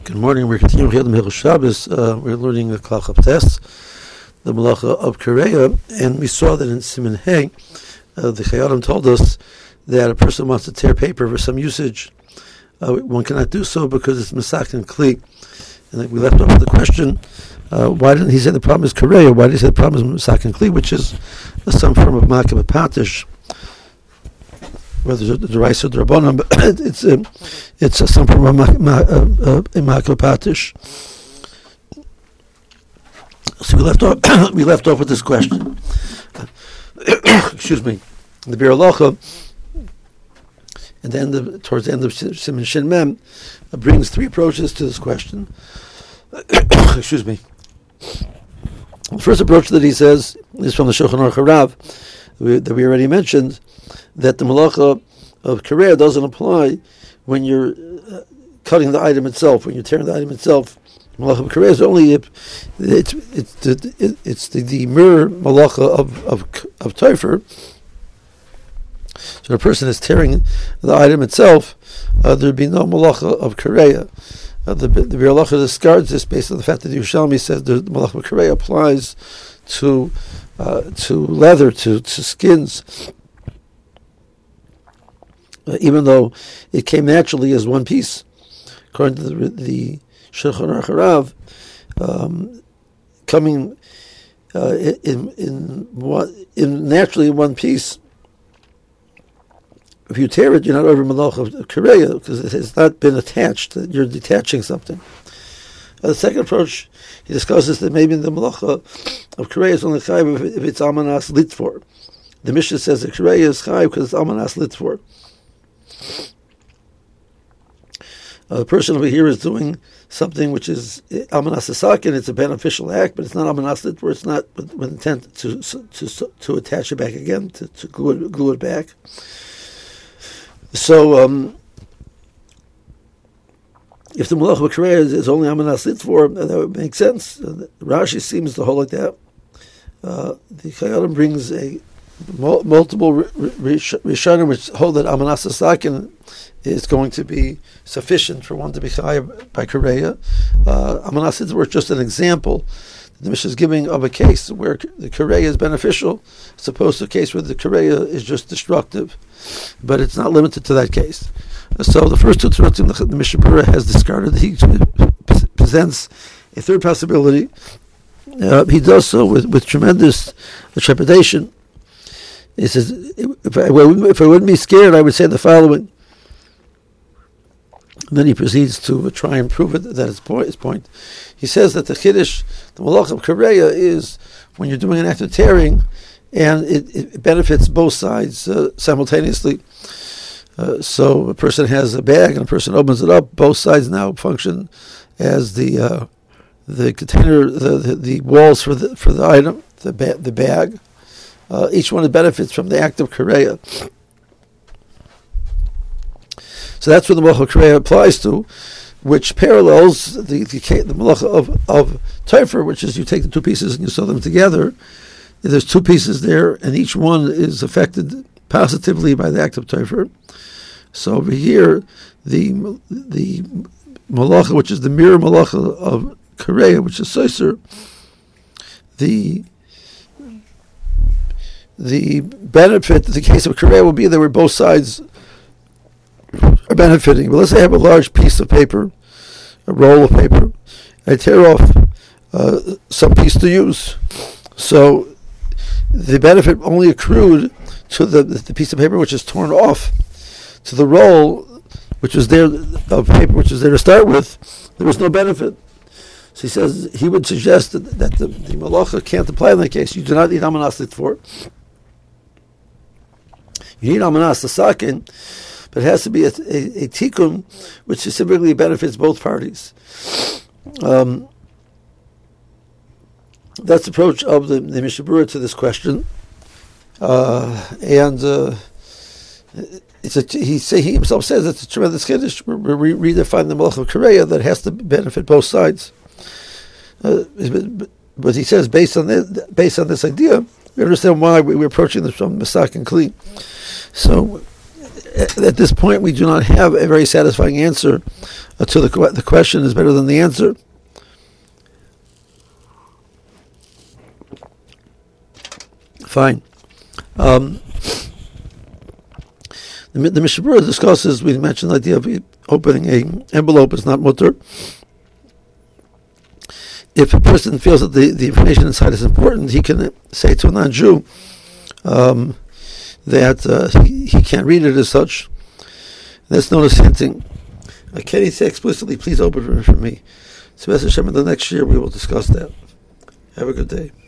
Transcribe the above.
Good morning. We're continuing here the Mechel Shabbos. We're learning the Klal Chaftes, the Malacha of Kareya, and we saw that in Siman Hey, the Chayadim told us that a person wants to tear paper for some usage. One cannot do so because it's Masakin Kli. And we left off with the question, why didn't he say the problem is Kareya? Why did he say the problem is Masakin Kli, which is some form of Makab Patish? Whether it's the rice or the Rabbanon, but it's some form of Makopatish. So we left off with this question. Excuse me. The Bir Halacha, and then towards the end of Siman Shin Mem, brings three approaches to this question. Excuse me. The first approach that he says is from the Shulchan Aruch Harav that we already mentioned, that the malacha of Kareya doesn't apply when you're cutting the item itself, when you're tearing the item itself. Malacha of Kareya is only it's the mirror malacha of Teifer. So the person is tearing the item itself, there'd be no malacha of Kareya. The Bir Halacha discards this based on the fact that the Yerushalmi says the malacha of Kareya applies to leather, to skins, even though it came naturally as one piece. According to the Shulchan Aruch Harav, coming in naturally in one piece, if you tear it, you're not over malacha of Kareya because it has not been attached. You're detaching something. The second approach, he discusses that maybe the malacha of Kareya is only chayiv if it's amanas litfor. The Mishnah says that Kareya is chayiv because it's amanas litfor. The person over here is doing something which is amanas asakin. It's a beneficial act, but it's not amanas litfor. It's not with intent to attach it back again, to glue it back. So, if the Malach of Kareya is only Amanas Litfor, that would make sense. Rashi seems to hold like that. The Chayadim brings multiple Rishonim which hold that Amanas Asakin is going to be sufficient for one to be Chayav by Kareya. Amanas Litfor is just an example. The Mishnah is giving of a case where the Kareya is beneficial, as opposed to a case where the Kareya is just destructive. But it's not limited to that case. So the first two Tzurotim the Mishnah Berurah has discarded. He presents a third possibility. He does so with tremendous trepidation. He says, if I wouldn't be scared, I would say the following. And then he proceeds to try and prove it, that his point. He says that the Chiddush, the Malach of Kareya, is when you're doing an act of tearing, and it benefits both sides simultaneously. So a person has a bag and a person opens it up. Both sides now function as the container, the walls for the item, the bag. Each one benefits from the act of Kareya. So that's what the Malacha of Kareya applies to, which parallels the Malacha of Teifer, which is you take the two pieces and you sew them together. There's two pieces there, and each one is affected positively by the act of Teifer. So over here, the Malacha, which is the mirror Malacha of Kareya, which is Soiser, the benefit, the case of Kareya will be that where both sides are benefiting. But let's say I have a large piece of paper, a roll of paper. I tear off some piece to use. So the benefit only accrued to the piece of paper which is torn off. To the roll, which was there of paper, which was there to start with, there was no benefit. So he says he would suggest that the malacha can't apply in that case. You do not need amanas litfor. You need amanas asakin, but it has to be a tikkun which specifically benefits both parties. That's the approach of the Mishnah Berurah to this question, and he himself says it's a tremendous chiddush. We redefine the Malacha of Kareya that has to benefit both sides. But he says based on this idea, we understand why we're approaching this from Masak and Kli. So at this point, we do not have a very satisfying answer to the question is better than the answer. Fine. The Mishnah Berurah discusses, we mentioned the idea of opening an envelope is not mutter. If a person feels that the information inside is important, he can say to a non-Jew that he can't read it as such. That's known as hinting. Can he say explicitly, please open it for me? So, as Hashem, in the next year we will discuss that. Have a good day.